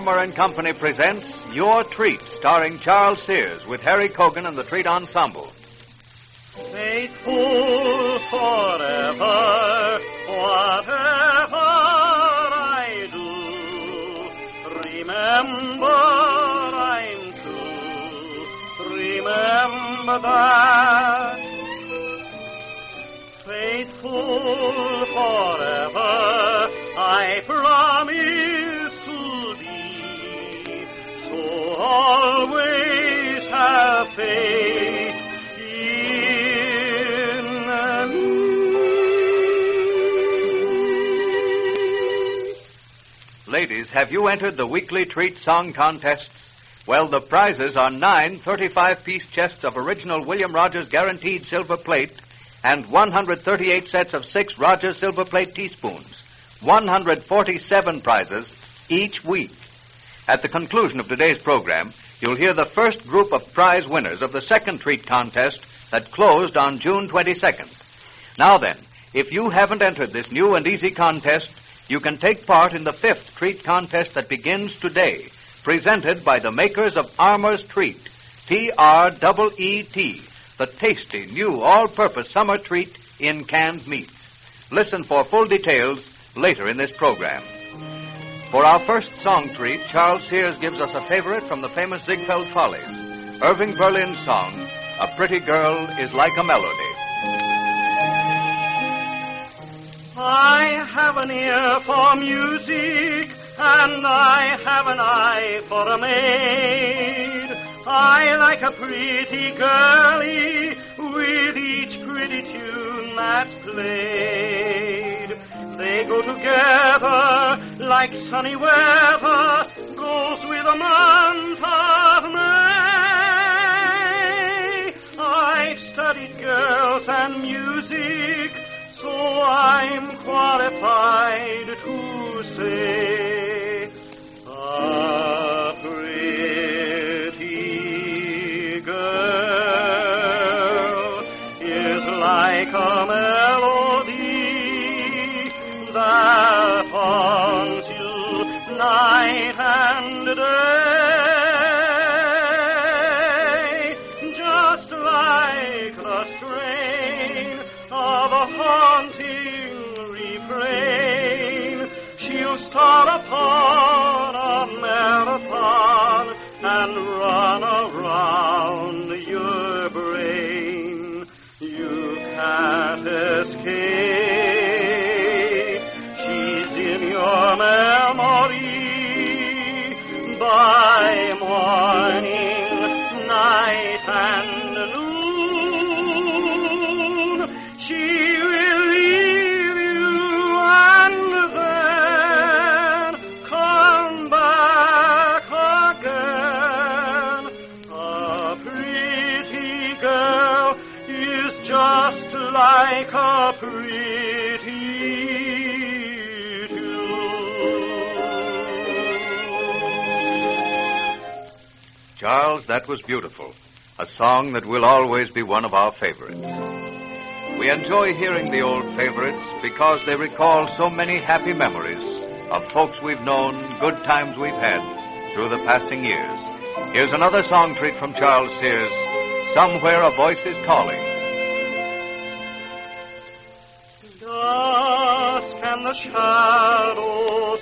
Armour and Company presents Your Treat, starring Charles Sears with Harry Cogan and the Treat Ensemble. Faithful forever, whatever I do, remember I'm true, remember that. Faithful forever, I promise to thee, so always have faith in me. Ladies, have you entered the weekly treat song contests? Well, the prizes are 9 35-piece chests of original William Rogers guaranteed silver plate and 138 sets of 6 Rogers silver plate teaspoons. 147 prizes each week. At the conclusion of today's program, you'll hear the first group of prize winners of the second treat contest that closed on June 22nd. Now then, if you haven't entered this new and easy contest, you can take part in the 5th treat contest that begins today, presented by the makers of Armour's Treat, T-R-E-E-T, the tasty, new, all-purpose summer treat in canned meats. Listen for full details later in this program. For our first song treat, Charles Sears gives us a favorite from the famous Ziegfeld Follies, Irving Berlin's song, A Pretty Girl is Like a Melody. I have an ear for music, and I have an eye for a maid. I like a pretty girlie with each pretty tune that's played. They go together like sunny weather goes with a month of May. I've studied girls and music, so I'm qualified to say a pretty girl is like a melody that haunts you night and day, just like the strain of a haunting refrain. She'll start upon a marathon and run around your brain. You can't escape. She's in your memory by morning, night, and noon. She will leave you and then come back again. A pretty girl is just like a pretty tune. Charles, that was beautiful. A song that will always be one of our favorites. We enjoy hearing the old favorites because they recall so many happy memories of folks we've known, good times we've had through the passing years. Here's another song treat from Charles Sears, Somewhere a Voice is Calling. Dusk and the shadows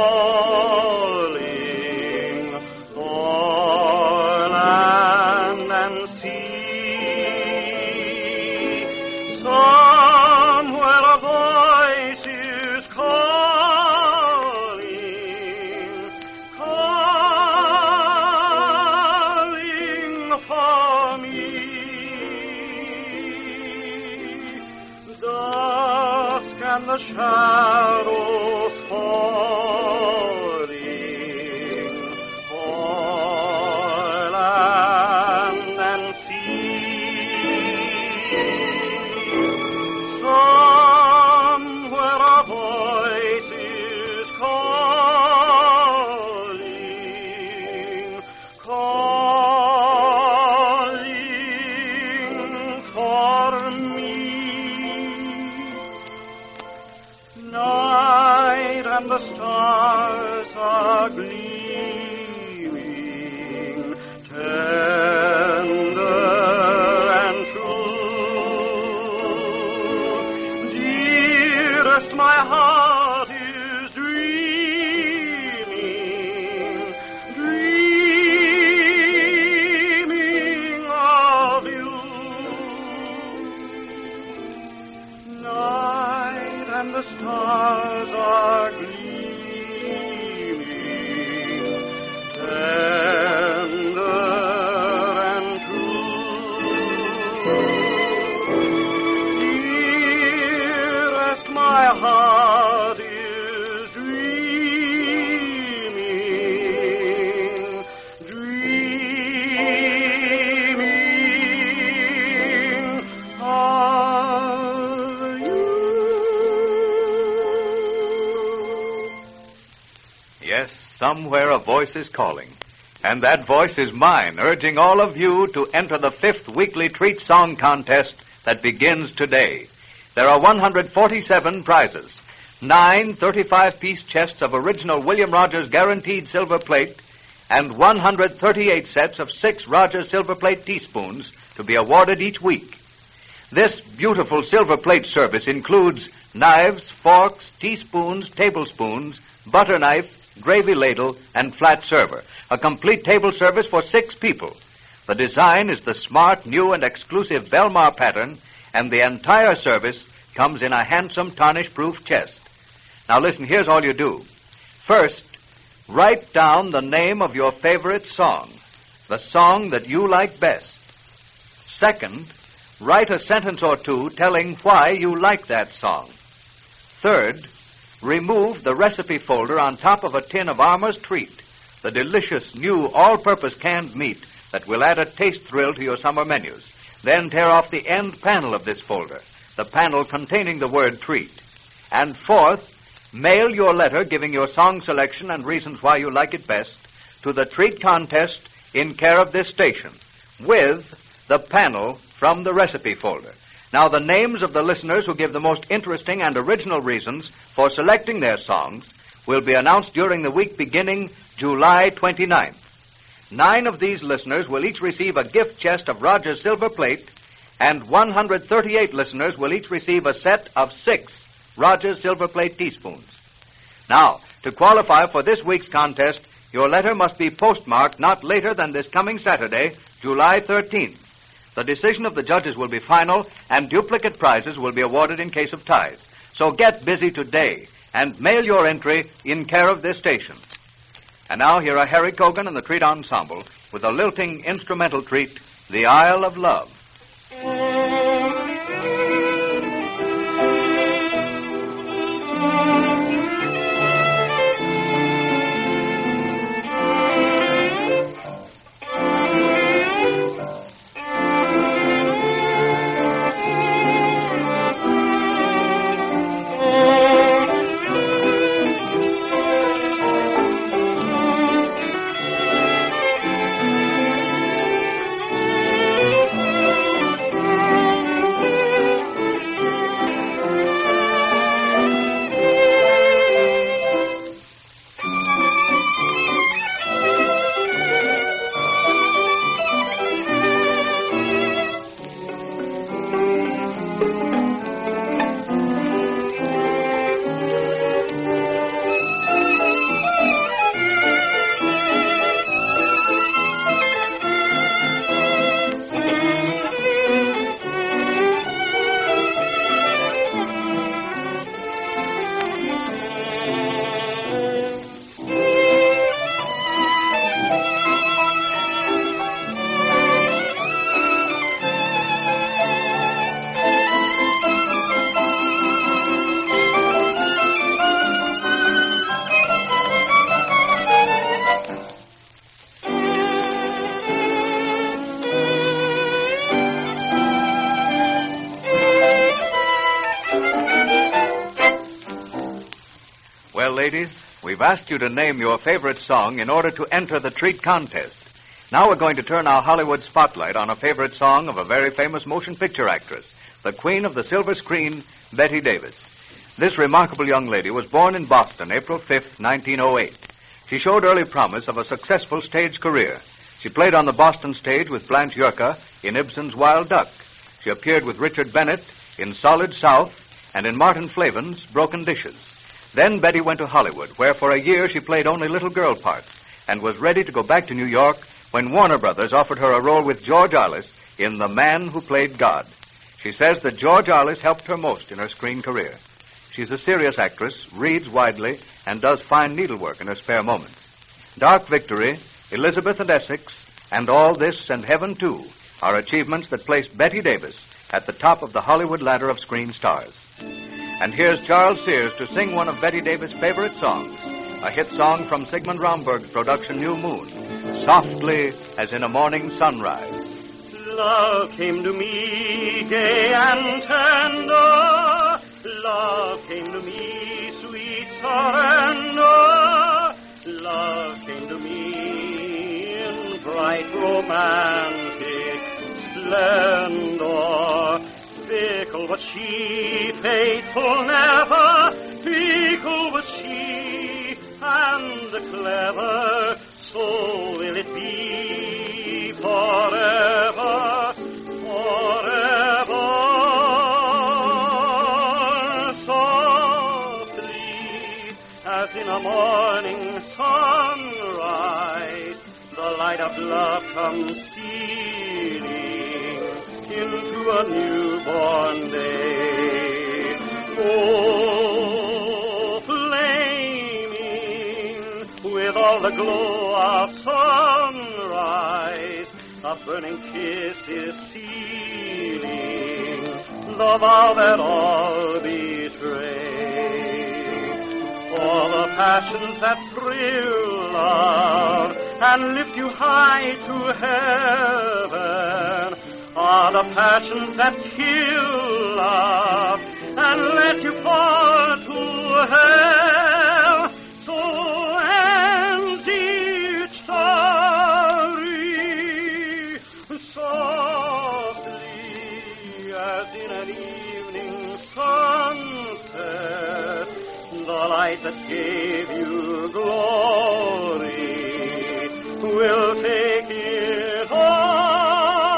falling o'er land and sea. Somewhere a voice is calling, calling for me. Dusk and the shadows falling o'er land and sea. Somewhere a voice is calling, calling for me. Now Somewhere a voice is calling. And that voice is mine, urging all of you to enter the 5th Weekly Treat Song Contest that begins today. There are 147 prizes. 9 35-piece chests of original William Rogers guaranteed silver plate and 138 sets of 6 Rogers silver plate teaspoons to be awarded each week. This beautiful silver plate service includes knives, forks, teaspoons, tablespoons, butter knife, gravy ladle, and flat server. A complete table service for 6 people. The design is the smart, new, and exclusive Belmar pattern, and the entire service comes in a handsome tarnish-proof chest. Now listen, here's all you do. First, write down the name of your favorite song, the song that you like best. Second, write a sentence or two telling why you like that song. Third, remove the recipe folder on top of a tin of Armour's Treat, the delicious new all-purpose canned meat that will add a taste thrill to your summer menus. Then tear off the end panel of this folder, the panel containing the word treat. And fourth, mail your letter giving your song selection and reasons why you like it best to the treat contest in care of this station, with the panel from the recipe folder. Now, the names of the listeners who give the most interesting and original reasons for selecting their songs will be announced during the week beginning July 29th. 9 of these listeners will each receive a gift chest of Rogers silver plate, and 138 listeners will each receive a set of 6 Rogers silver plate teaspoons. Now, to qualify for this week's contest, your letter must be postmarked not later than this coming Saturday, July 13th. The decision of the judges will be final, and duplicate prizes will be awarded in case of ties. So get busy today and mail your entry in care of this station. And now here are Harry Cogan and the Treat Ensemble with a lilting instrumental treat, The Isle of Love. Well, ladies, we've asked you to name your favorite song in order to enter the treat contest. Now we're going to turn our Hollywood spotlight on a favorite song of a very famous motion picture actress, the queen of the silver screen, Bette Davis. This remarkable young lady was born in Boston, April 5th, 1908. She showed early promise of a successful stage career. She played on the Boston stage with Blanche Yerka in Ibsen's Wild Duck. She appeared with Richard Bennett in Solid South and in Martin Flavin's Broken Dishes. Then Betty went to Hollywood, where for a year she played only little girl parts and was ready to go back to New York when Warner Brothers offered her a role with George Arliss in The Man Who Played God. She says that George Arliss helped her most in her screen career. She's a serious actress, reads widely, and does fine needlework in her spare moments. Dark Victory, Elizabeth and Essex, and All This and Heaven Too are achievements that place Bette Davis at the top of the Hollywood ladder of screen stars. And here's Charles Sears to sing one of Bette Davis' favorite songs, a hit song from Sigmund Romberg's production New Moon, Softly as in a Morning Sunrise. Love came to me gay and tender, love came to me sweet surrender, love came to me in bright romantic splendor. Fickle was she, faithful never, fickle was she, and clever, so will it be forever, forever. Softly, as in a morning sunrise, the light of love comes stealing into a newborn day. Oh, flaming with all the glow of sunrise, a burning kiss is sealing the vow that all betray. For the passions that thrill love and lift you high to heaven are the passions that kill love and let you fall to hell. So ends each story, softly as in an evening sunset, the light that gave you glory will take it all.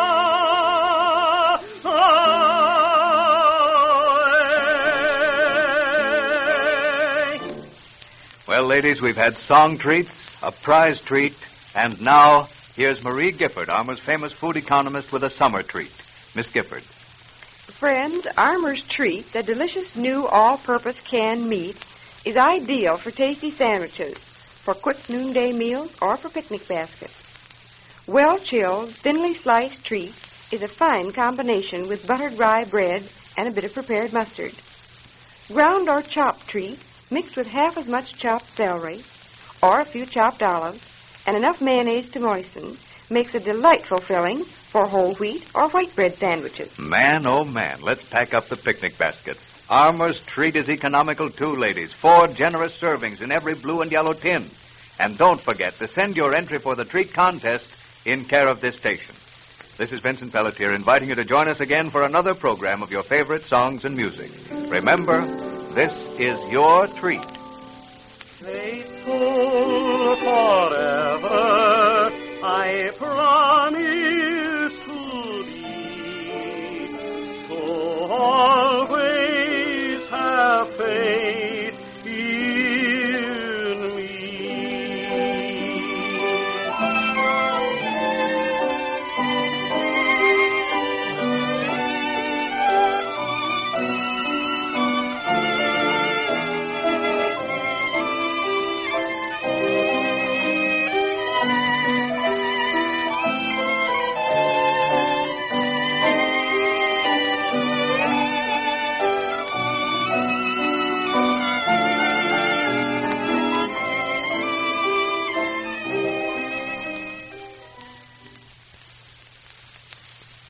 Well, ladies, we've had song treats, a prize treat, and now here's Marie Gifford, Armour's famous food economist, with a summer treat. Miss Gifford. Friends, Armour's Treat, the delicious new all-purpose canned meat, is ideal for tasty sandwiches, for quick noonday meals, or for picnic baskets. Well-chilled, thinly sliced treat is a fine combination with buttered rye bread and a bit of prepared mustard. Ground or chopped treat mixed with half as much chopped celery or a few chopped olives and enough mayonnaise to moisten makes a delightful filling for whole wheat or white bread sandwiches. Man, oh man, let's pack up the picnic basket. Armour's Treat is economical too, ladies. 4 generous servings in every blue and yellow tin. And don't forget to send your entry for the treat contest in care of this station. This is Vincent Pelletier inviting you to join us again for another program of your favorite songs and music. Remember, this is your treat. Faithful forever, I promise.